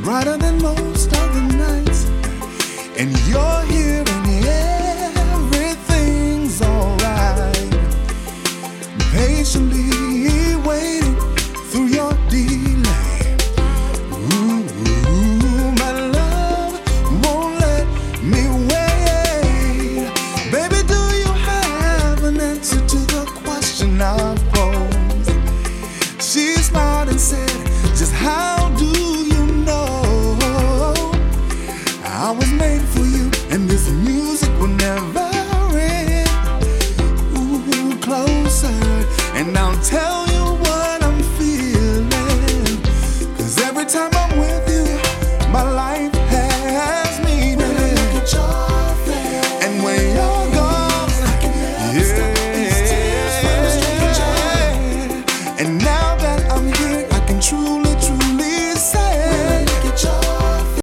brighter than most of the nights. And you're here and everything's alright. Patiently waiting through your delay. Ooh, my love won't let me wait. Baby, do you have an answer to the question I posed? She smiled and said, just how do you know I was made for you and this music will never end? Ooh, closer, and I'll tell you what I'm feeling. 'Cause every time I'm with you, my life